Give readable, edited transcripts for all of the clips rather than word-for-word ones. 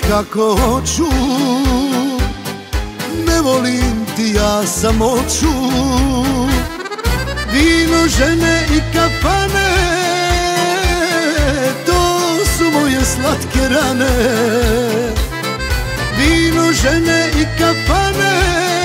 kako hoću. Ne volim ti ja samoću. Vino, žene i kafane, to su moje slatke rane. Vino, žene i kafane,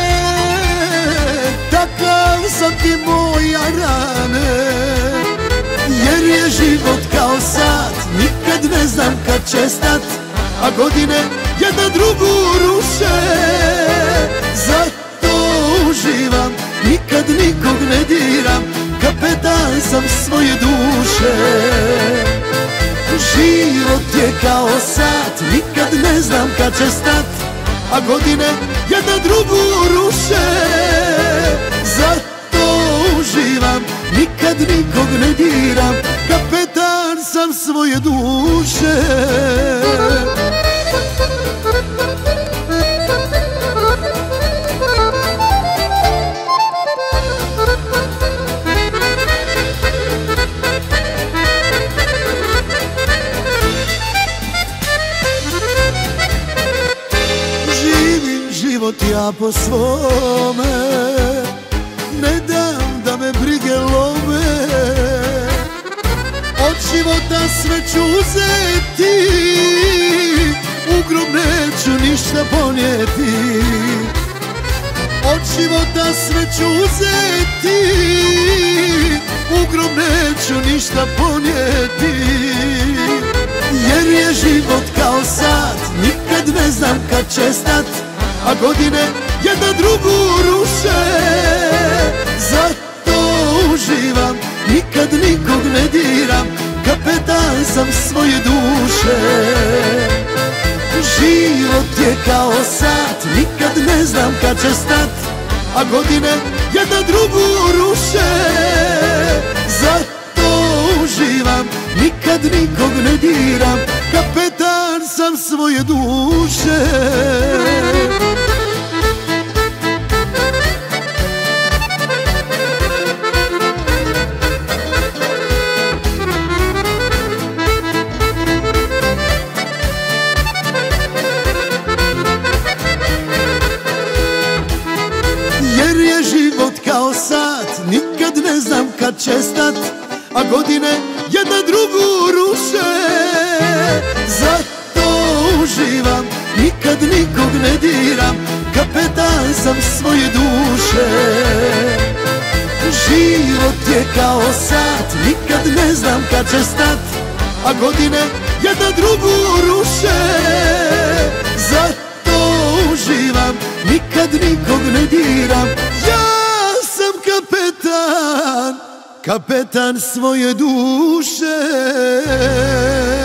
takav sam ti moja rane. Jer je život kao sat, nikad ne znam kad će stat, a godine jedna drugu ruše. Zato uživam, nikad nikog ne diram, kapetan sam svoje duše. Život je kao sat, nikad ne znam kad će stat, a godine jedna drugu ruše. Zato uživam, nikad nikog ne diram, kapetan sam svoje duše. Živim život ja po svome, ne dam da me brige lome. Od života sve ću uzeti, u grob neću ništa ponijeti. Od života sve ću uzeti, u grob neću ništa ponijeti. Jer je život kao sat, nikad ne znam kad će stat, a godine jedna drugu ruše. Zato uživam, nikad nikog ne diram, kapetan sam svoje duše. Život je kao sat, nikad ne znam kad će stat, a godine jedna drugu ruše. Zato uživam, nikad nikog ne diram, kapetan sam svoje duše. Jer je život kao sat, nikad ne znam kad će stat, a godine jedna drugu ruše. Zato uživam, nikad nikog ne diram, kapetan sam svoje duše. Život je kao sat, nikad ne znam kad će stat, a godine jedna drugu ruše. Zato uživam, nikad nikog ne diram, ja sam kapetan, kapetan svoje duše.